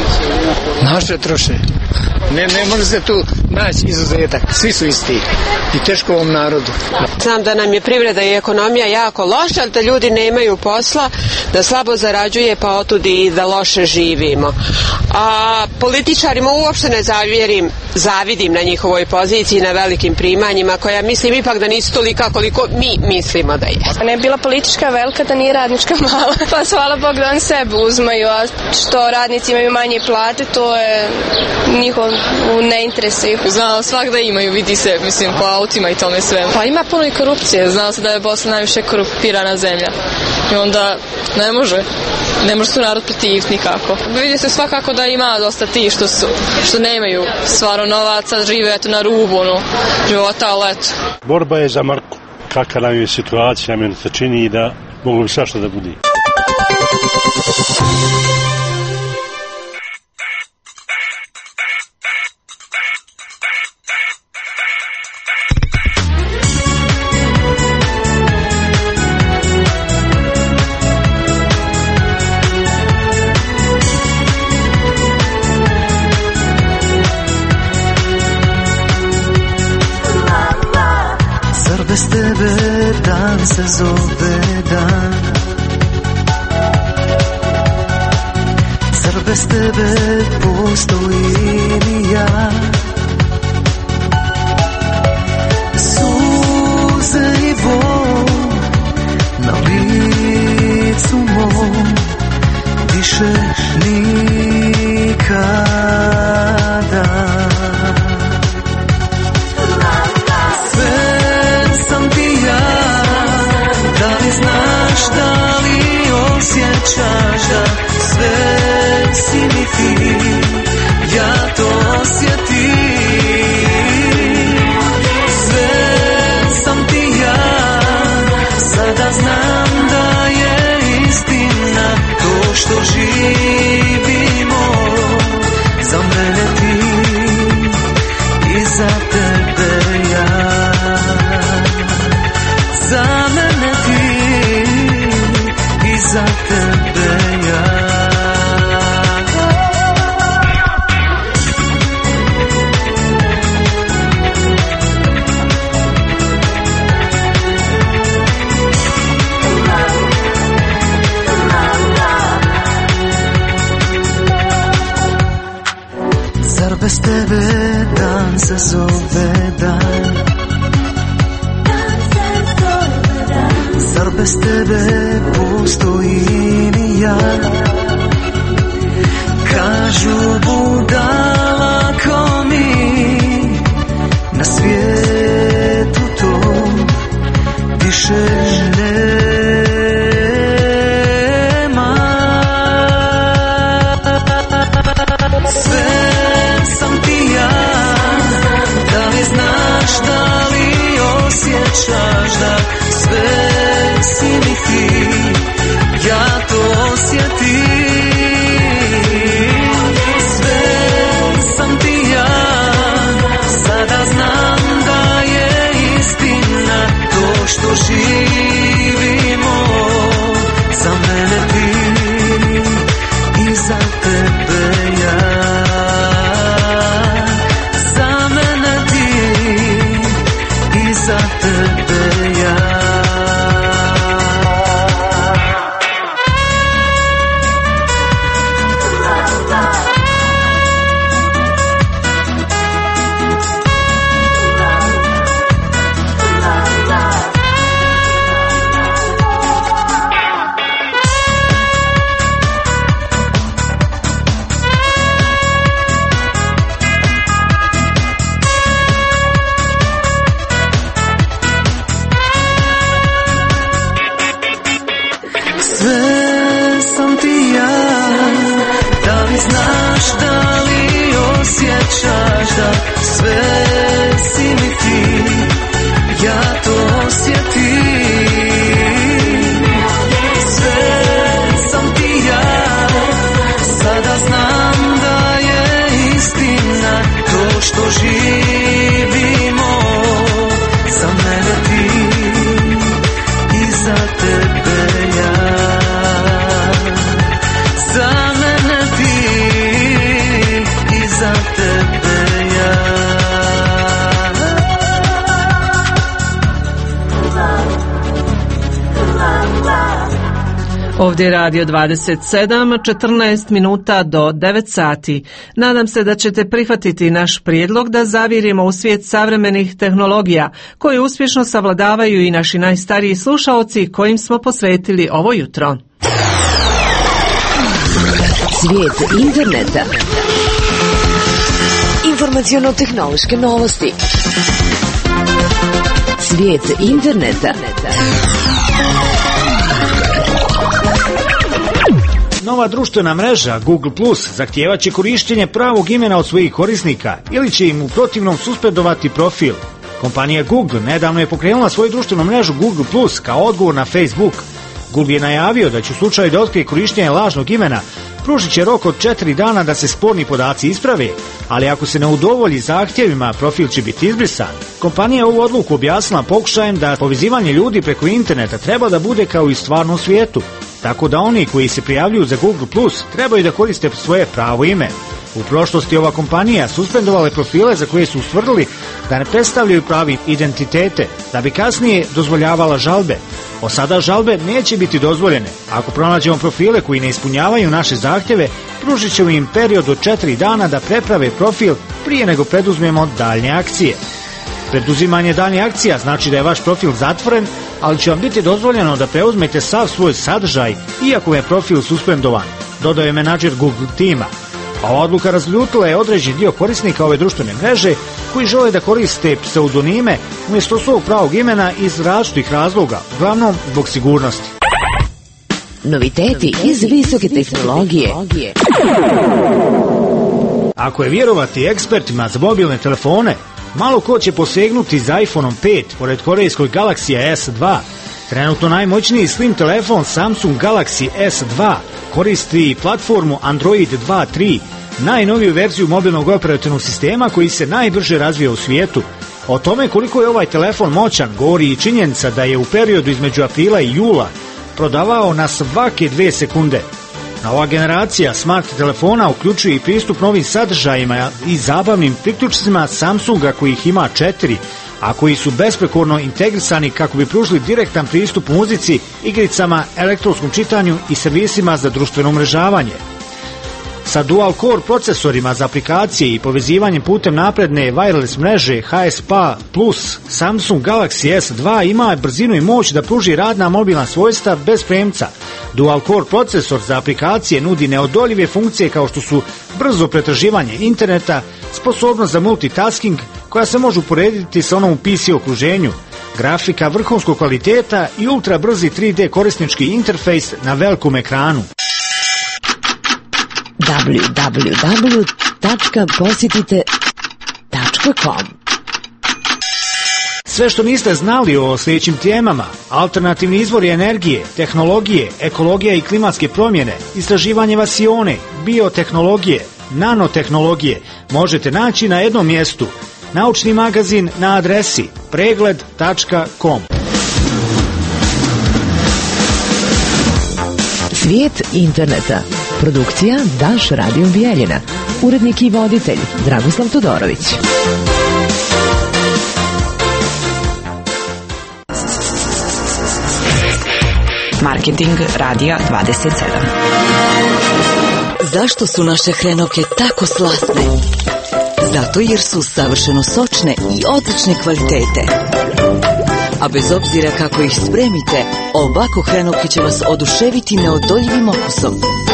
Naše troše. Ne može se tu naći izuzetak, svi su isti i teško ovom narodu. Znam da nam je privreda i ekonomija jako loša, da ljudi nemaju posla, da slabo zarađuje, pa otud i da loše živimo. A političarima uopšte ne zavidim na njihovoj poziciji, na velikim primanjima, koja mislim ipak da nisu tolika koliko mi mislimo da je. Ne bi bila politička velika, da nije radnička mala. Pa hvala Bog da on sebe uzmaju, a što radnici imaju manje plate, to je njihov ne interesuje. Znao svak da imaju, vidi se, mislim, po autima i tome sve. Pa ima puno i korupcije, znao se da je Bosna najviše korumpirana zemlja. I onda ne može tu narod protiviti nikako. Vidi se svakako da ima dosta ti što nemaju stvarno novaca, žive eto na rubu života, ali eto. Borba je za Marku. Kakva nam je situacija, meni se čini da mogu bi svašta da budi. Bez tebe dan se zove dan. Zar bez tebe postojim ja. Suze i bol na licu mom više nikada. Sve sam ti ja, da li znaš, da li osjećaš da sve si mi ti, ja to osjetim. Sve sam ti ja, sada znam da je istina to što živimo. Za mene ti i za tebe ja. Za mene ti i za tebe ja. Zar bez tebe dan se zove dan? Zar bez tebe postojim i ja? Kažu budala ko mi, na svijetu to više nema. Sve sam ti ja, da li znaš, da li osjećaš da sve si mi ti, ja to osjetim. Sve sam ti ja, sada znam da je istina to što živimo. Za mene ti i za tebe ja. Za mene ti i za tebe ja. Sve sam ti ja, da li znaš, da li osjećaš da sve si mi ti, ja to osjetim. Sve sam ti ja, sada znam da je istina to što živimo. Za mene ti i za tebe ja. Za mene ti i za tebe ja. Ovdje je Radio 27, 14 minuta do 9 sati. Nadam se da ćete prihvatiti naš prijedlog da zavirimo u svijet savremenih tehnologija, koje uspješno savladavaju i naši najstariji slušaoci kojim smo posvetili ovo jutro. Svijet interneta. Informaciono-tehnološke novosti. Svijet interneta. Nova društvena mreža Google Plus zahtijevaće korištenje pravog imena od svojih korisnika ili će im u protivnom suspendovati profil. Kompanija Google nedavno je pokrenula svoju društvenu mrežu Google Plus kao odgovor na Facebook. Google je najavio da će u slučaju da otkrije korištenje lažnog imena pružit će rok od 4 dana da se sporni podaci isprave, ali ako se ne udovolji zahtjevima, profil će biti izbrisan. Kompanija ovu odluku objasnila pokušajem da povezivanje ljudi preko interneta treba da bude kao i u stvarnom svijetu, tako da oni koji se prijavljuju za Google Plus trebaju da koriste svoje pravo ime. U prošlosti ova kompanija suspendovala je profile za koje su ustvrdili da ne predstavljaju pravi identitete, da bi kasnije dozvoljavala žalbe. Od sada žalbe neće biti dozvoljene. Ako pronađemo profile koji ne ispunjavaju naše zahtjeve, pružit ćemo im period od 4 dana da preprave profil prije nego preduzmemo daljnje akcije. Preduzimanje daljnjih akcija znači da je vaš profil zatvoren, ali će vam biti dozvoljeno da preuzmete sav svoj sadržaj iako je profil suspendovan, dodao je menadžer Google tima. A ova odluka razljutila je određen dio korisnika ove društvene mreže koji žele da koriste pseudonime umjesto svog pravog imena iz različitih razloga, uglavnom zbog sigurnosti. Noviteti iz visoke tehnologije. Ako je vjerovati ekspertima za mobilne telefone, malo ko će posegnuti za iPhone 5 pored korejskog Galaxy S2. Trenutno najmoćniji slim telefon Samsung Galaxy S2 koristi platformu Android 2.3, najnoviju verziju mobilnog operativnog sistema koji se najbrže razvija u svijetu. O tome koliko je ovaj telefon moćan govori i činjenica da je u periodu između aprila i jula prodavao na svake 2 sekunde. Nova generacija smart telefona uključuje i pristup novim sadržajima i zabavnim priključcima Samsunga kojih ima 4, a koji su besprekorno integrisani kako bi pružili direktan pristup muzici, igricama, elektronskom čitanju i servisima za društveno umrežavanje. Sa dual-core procesorima za aplikacije i povezivanjem putem napredne wireless mreže HSPA+, Samsung Galaxy S2 ima brzinu i moć da pruži radna mobilna svojstva bez premca. Dual-core procesor za aplikacije nudi neodoljive funkcije kao što su brzo pretraživanje interneta, sposobnost za multitasking koja se može uporediti sa onom u PC okruženju, grafika vrhunskog kvaliteta i ultra brzi 3D korisnički interfejs na velikom ekranu. www.posjetite.com. Sve što niste znali o sljedećim temama: alternativni izvori energije, tehnologije, ekologija i klimatske promjene, istraživanje vasione, biotehnologije, nanotehnologije, možete naći na jednom mjestu. Naučni magazin na adresi pregled.com. Svijet interneta. Produkcija Daš Radio Bijeljina. Urednik i voditelj Dragoslav Todorović. Marketing radija 27. Zašto su naše hrenovke tako slatne? Zato jer su savršeno sočne i odlične kvalitete. A bez obzira kako ih spremite, ovako hrenovke će vas oduševiti neodoljivim okusom.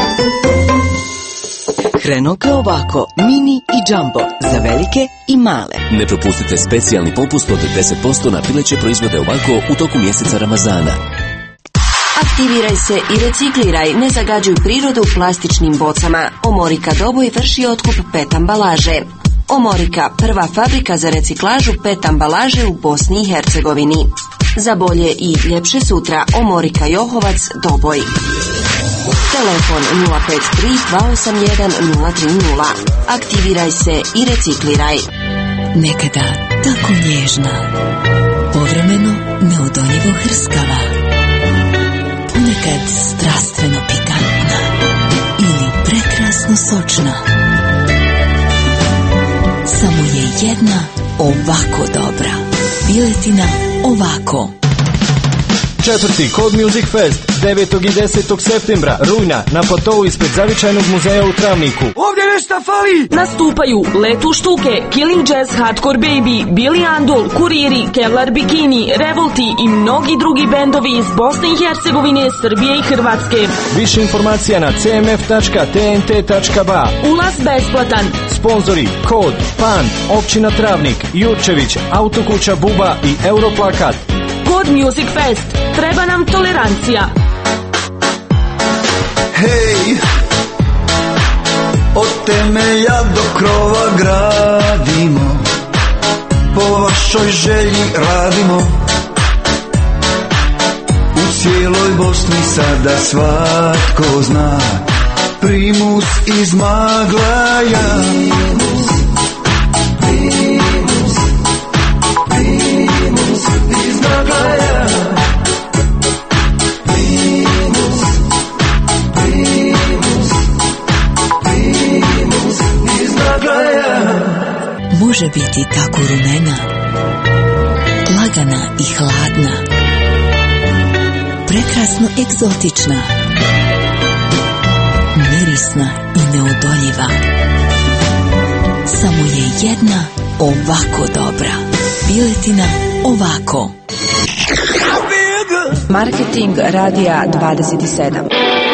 Hrenovke ovako, mini i jumbo, za velike i male. Ne propustite specijalni popust od 10% na pileće proizvode ovako u toku mjeseca Ramazana. Aktiviraj se i recikliraj, ne zagađuj prirodu plastičnim bocama. Omorika Doboj vrši otkup PET ambalaže. Omorika, prva fabrika za reciklažu PET ambalaže u Bosni i Hercegovini. Za bolje i ljepše sutra, Omorika Johovac, Doboj. Telefon 053 281 030. Aktiviraj se i recikliraj. Nekada tako nježna, povremeno neodoljivo hrskava, ponekad strastveno pikantna ili prekrasno sočna. Samo je jedna ovako dobra. Piletina ovako. 4. Cold Music Fest 9. i 10. septembra rujna na platovu ispred Zavičajnog muzeja u Travniku. Ovdje nešto fali! Nastupaju Letu Štuke, Killing Jazz, Hardcore Baby, Billy Andol, Kuriri, Kevlar Bikini, Revolti i mnogi drugi bendovi iz Bosne i Hercegovine, Srbije i Hrvatske. Više informacija na cmf.tnt.ba. Ulaz besplatan. Sponzori Kod, Pan, Općina Travnik, Jurčević, Autokuća Buba i Europlakat. Cold Music Fest. Treba nam tolerancija. Hej, od temelja do krova gradimo, po vašoj želji radimo. U cijeloj Bosni sada svatko zna Primus iz Maglaja. Primus iz Maglaja. Primus iz može biti tako rumena, lagana i hladna, prekrasno egzotična, mirisna i neodoljiva. Samo je jedna ovako dobra. Piletina ovako. Marketing Radija 27.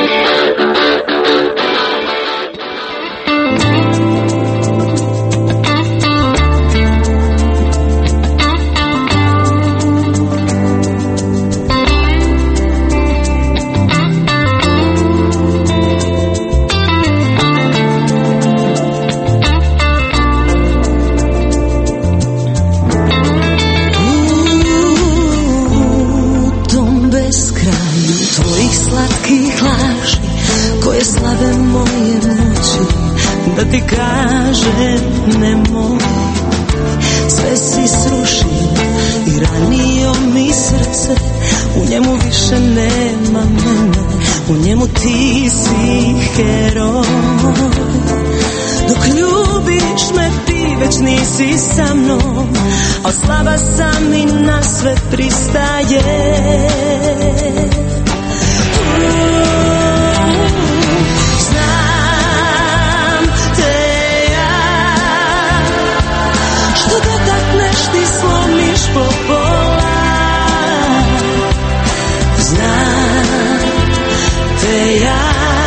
Da ti kažem nemoj, sve si srušio i ranio mi srce, u njemu više nema mene, u njemu ti si heroj. Dok ljubiš me ti već nisi sa mnom, a slaba sam i na sve pristaje. Popola, znam te ja,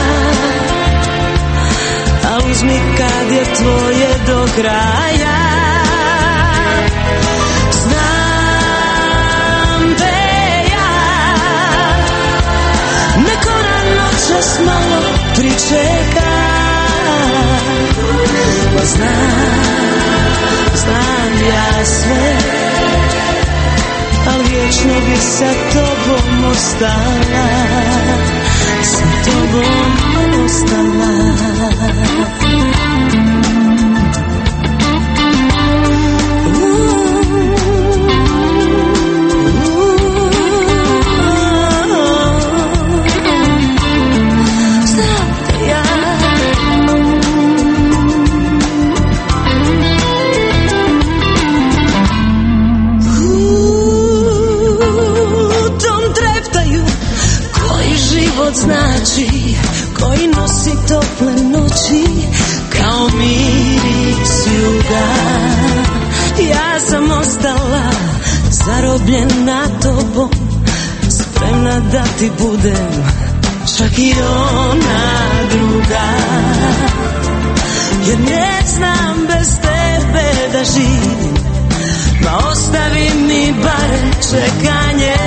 a uzmi kad je tvoje do kraja. Znam te ja, neko na noćas malo pričeka, pa znam ja sve, al vječno bi sa tobom ostala, sa tobom ostala. Znači, koji nosi tople noći kao miris juga. Ja sam ostala zarobljena tobom, spremna da ti budem čak i ona druga. Jer ne znam bez tebe da živim, ma ostavi mi barem čekanje.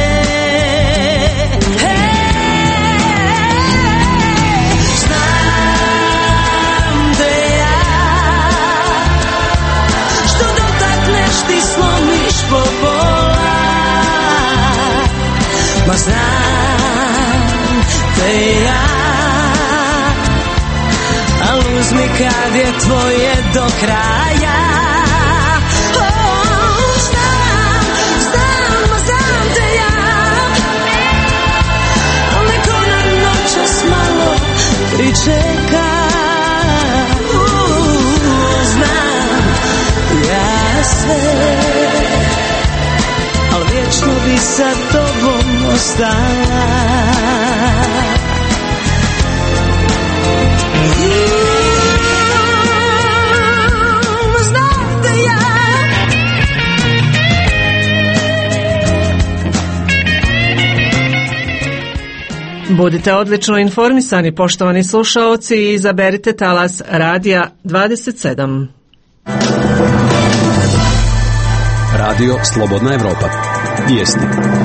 Ma znam te ja, al uzmi kad je tvoje do kraja. Znam te ja, al neko na noćas malo pričeka. Znam ja sve, al vječno bi sa tobom ostala. Znate ja. Budite odlično informisani, poštovani slušaoci, i izaberite talas Radija 27. Radio Slobodna Evropa. Vijesti.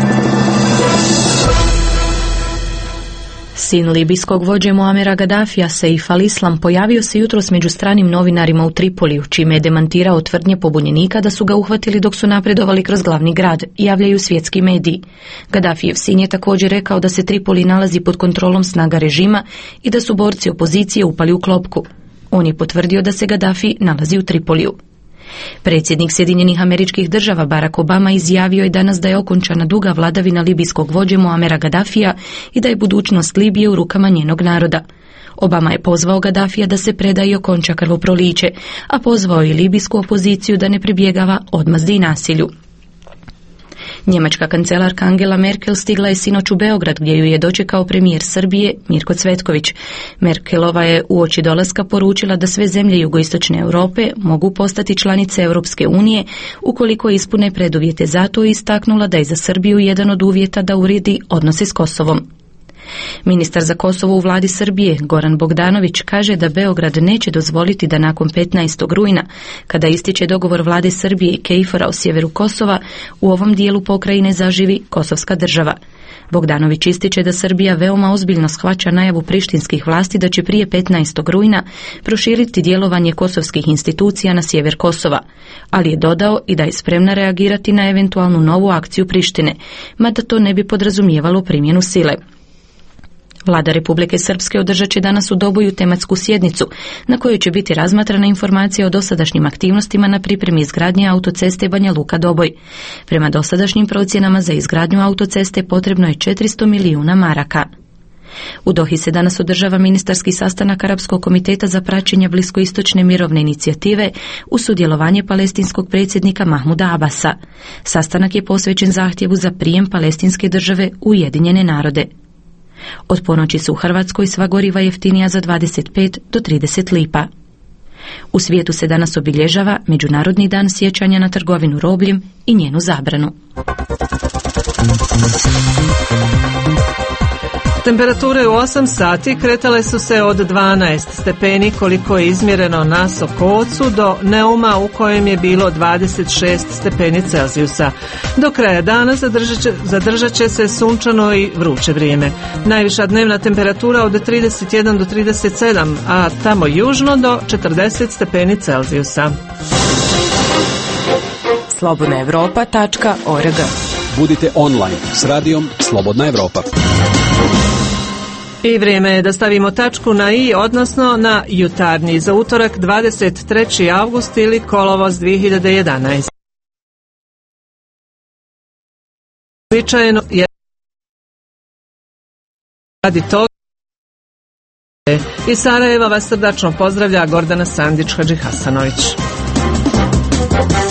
Sin libijskog vođe Muamera Gadafija, Seif al-Islam, pojavio se jutros među stranim novinarima u Tripoliju, čime je demantirao tvrdnje pobunjenika da su ga uhvatili dok su napredovali kroz glavni grad, javljaju svjetski mediji. Gadafijev sin je također rekao da se Tripoli nalazi pod kontrolom snaga režima i da su borci opozicije upali u klopku. On je potvrdio da se Gadafi nalazi u Tripoliju. Predsjednik Sjedinjenih Američkih Država Barack Obama izjavio je danas da je okončana duga vladavina libijskog vođe Muamera Gadafija i da je budućnost Libije u rukama njenog naroda. Obama je pozvao Gadafija da se preda i okonča krvoproliće, a pozvao i libijsku opoziciju da ne pribjegava odmazdi i nasilju. Njemačka kancelarka Angela Merkel stigla je sinoć u Beograd gdje ju je dočekao premijer Srbije Mirko Cvetković. Merkelova je uoči dolaska poručila da sve zemlje jugoistočne Europe mogu postati članice Europske unije ukoliko ispune preduvjete za to i istaknula da je za Srbiju jedan od uvjeta da uredi odnose s Kosovom. Ministar za Kosovo u vladi Srbije, Goran Bogdanović, kaže da Beograd neće dozvoliti da nakon 15. rujna, kada ističe dogovor vlade Srbije i KFOR-a o sjeveru Kosova, u ovom dijelu pokrajine zaživi kosovska država. Bogdanović ističe da Srbija veoma ozbiljno shvaća najavu prištinskih vlasti da će prije 15. rujna proširiti djelovanje kosovskih institucija na sjever Kosova, ali je dodao i da je spremna reagirati na eventualnu novu akciju Prištine, mada to ne bi podrazumijevalo primjenu sile. Vlada Republike Srpske održat će danas u Doboju tematsku sjednicu na kojoj će biti razmatrana informacija o dosadašnjim aktivnostima na pripremi izgradnje autoceste Banja Luka-Doboj. Prema dosadašnjim procjenama za izgradnju autoceste potrebno je 400 milijuna maraka. U Dohi se danas održava ministarski sastanak Arapskog komiteta za praćenje bliskoistočne mirovne inicijative uz sudjelovanje palestinskog predsjednika Mahmuda Abasa. Sastanak je posvećen zahtjevu za prijem palestinske države u Ujedinjene narode. Od ponoći su u Hrvatskoj sva goriva jeftinija za 25 do 30 lipa. U svijetu se danas obilježava Međunarodni dan sjećanja na trgovinu robljem i njenu zabranu. Temperature u 8 sati kretale su se od 12 stepeni koliko je izmjereno na Sokocu do Neuma u kojem je bilo 26 stepeni Celzijusa. Do kraja dana zadržat će se sunčano i vruće vrijeme. Najviša dnevna temperatura od 31 do 37, a tamo južno do 40 stepeni Celzijusa. slobodnaevropa.org. Budite online s radijom Slobodna Evropa. I vrijeme je da stavimo tačku na i, odnosno na jutarnji za utorak 23. avgust ili kolovoz 2011. Uobičajeno je radi toga iz Sarajeva vas srdačno pozdravlja Gordana Sandić Hadži Hasanović.